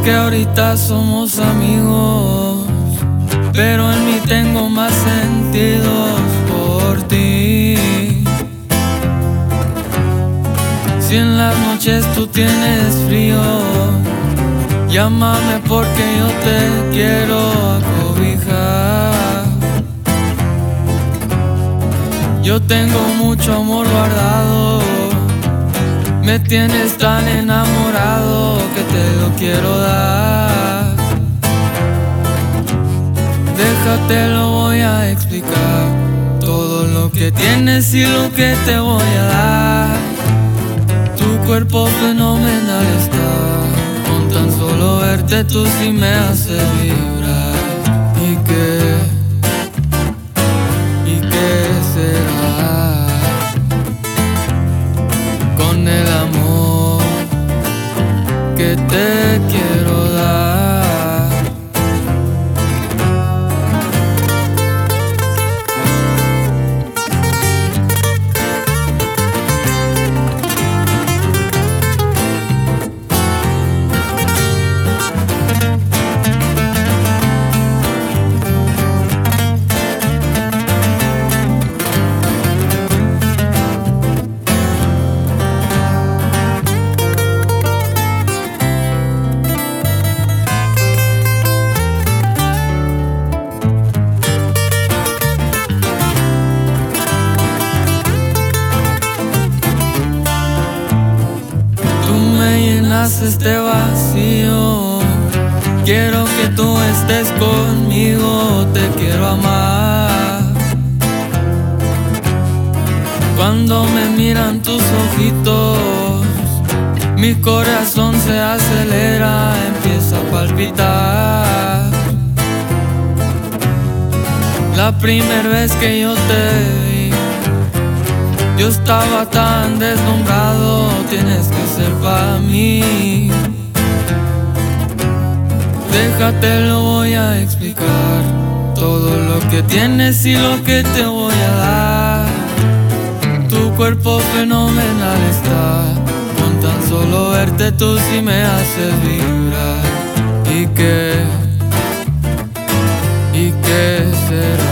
que ahorita somos amigos, pero en mí tengo más sentidos por ti. Si en las noches tú tienes frío, llámame porque yo te quiero acobijar. Yo tengo mucho amor guardado, me tienes tan enamorado que te lo quiero dar. Déjate, lo voy a explicar, todo lo que tienes y lo que te voy a dar. Tu cuerpo fenomenal está, con tan solo verte tú sí me haces vibrar. ¿Y qué será con el amor que te quiero dar? Este vacío, quiero que tú estés conmigo, te quiero amar. Cuando me miran tus ojitos, mi corazón se acelera, empieza a palpitar. La primera vez que yo te vi, yo estaba tan deslumbrado, tienes que ser para mí. Déjate, lo voy a explicar, todo lo que tienes y lo que te voy a dar. Tu cuerpo fenomenal está, con tan solo verte tú sí me haces vibrar. ¿Y qué será?